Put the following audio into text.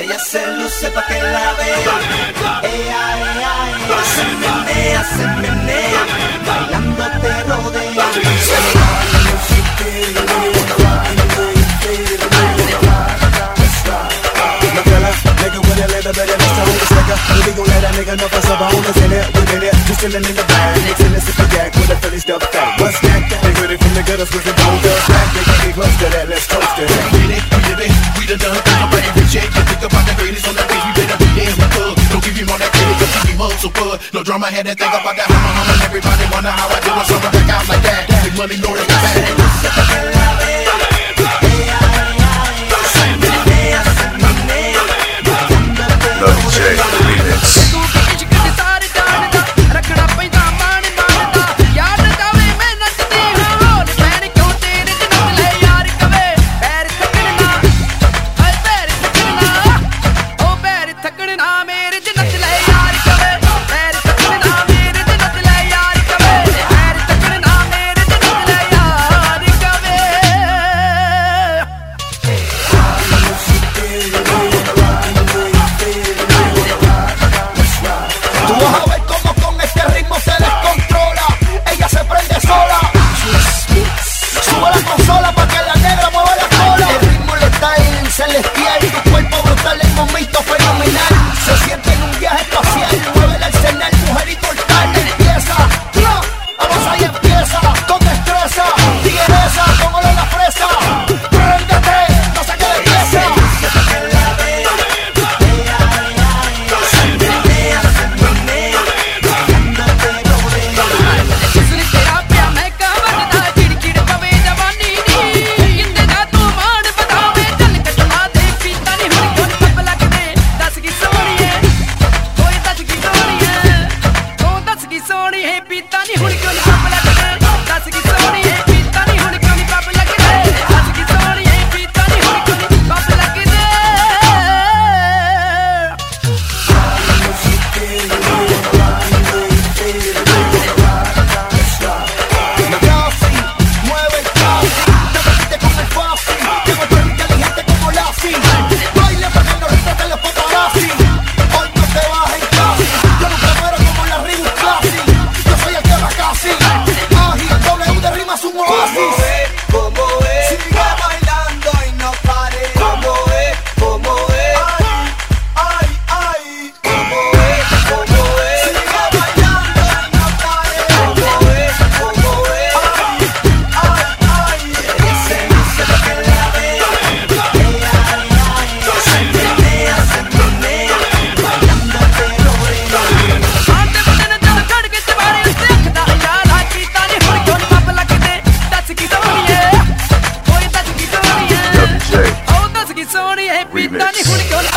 Ella se luce pa' que la vea. Se menea, bailando te rodea. Nigga with a little bit of extra on the sticker. We gon' let a nigga know for some bonus in it. We in it, just chillin' in the bag. Mixin' this super yak with a Philly stuff fat. What's that? They heard it from the gutters with the bone girls back. They can get close to that, let's toast it. We did it, we done done. I'm ready to shake. You think about the greatest on that page, we better be in the club. Don't give him all that credit, cause he be muscle bud. No drama, had that thing about that hummer. Everybody wonder how I do it, so I'm back out like that. Big money, know that bad. J Remix. Remix.